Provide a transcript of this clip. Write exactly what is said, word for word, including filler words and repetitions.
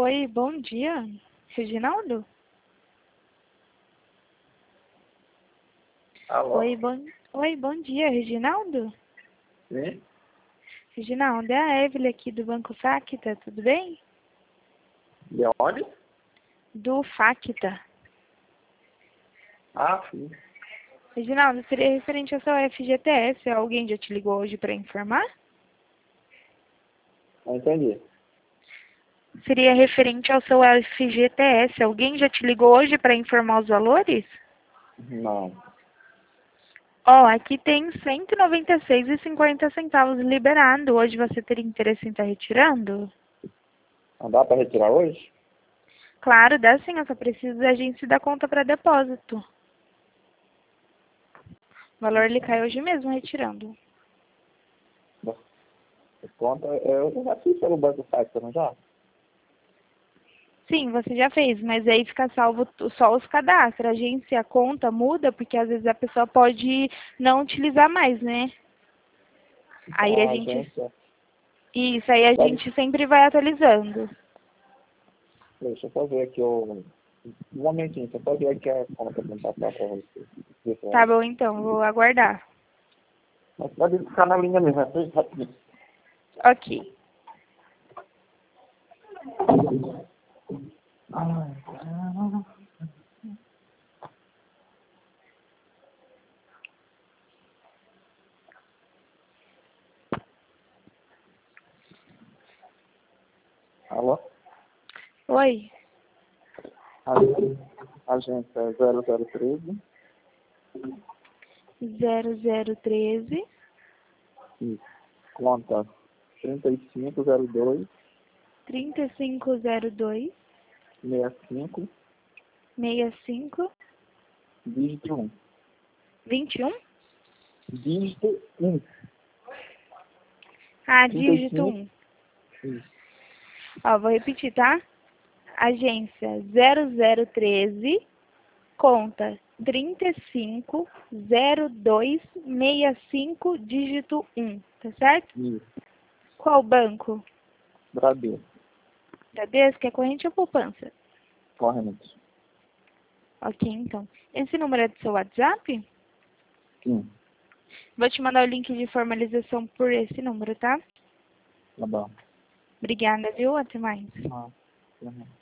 Oi, bom dia. Reginaldo? Alô? Oi, bom, Oi, bom dia, Reginaldo? Sim? Reginaldo, é a Evelyn aqui do Banco Facta, tudo bem? De onde? Do Facta. Ah, sim. Reginaldo, seria referente ao seu F G T S. Alguém já te ligou hoje para informar? Não entendi. Seria referente ao seu F G T S. Alguém já te ligou hoje para informar os valores? Não. Ó, aqui tem cento e noventa e seis reais e cinquenta centavos liberado. Hoje você teria interesse em estar retirando? Não dá para retirar hoje? Claro, dá sim. Eu só preciso da agência da conta para depósito. O valor ele cai hoje mesmo retirando. Conta, eu já fiz pelo Banco Facta, não já? Sim, você já fez, mas aí fica salvo t- só os cadastros. A agência, a conta muda, porque às vezes a pessoa pode não utilizar mais, né? Aí Então a a gente... agência... Isso, aí a Pode... gente sempre vai atualizando. Deixa eu só ver aqui o... Um momentinho, deixa eu só ver aqui a conta para passar para você. Ver se Tá é- bom, então, vou aguardar. Mas pode ficar na linha mesmo, é tudo rapidinho. Ok. Ai, caramba. Alô? Oi, A agência é zero zero treze. zero zero treze, Isso. Conta trinta e cinco zero dois, trinta e cinco zero dois, sessenta e cinco, sessenta e cinco, dígito um. vinte e um. Dígito um. Ah, trinta e dígito cinco. um. Isso. Ó, vou repetir, tá? Agência zero zero treze, conta trinta e cinco zero dois, sessenta e cinco, dígito um, tá certo? Isso. Qual banco? Bradesco. Bradesco, é corrente ou poupança? Corrente. Ok, então. Esse número é do seu WhatsApp? Sim. Vou te mandar o link de formalização por esse número, tá? Tá bom. Obrigada, viu? Até mais. Ah, uhum.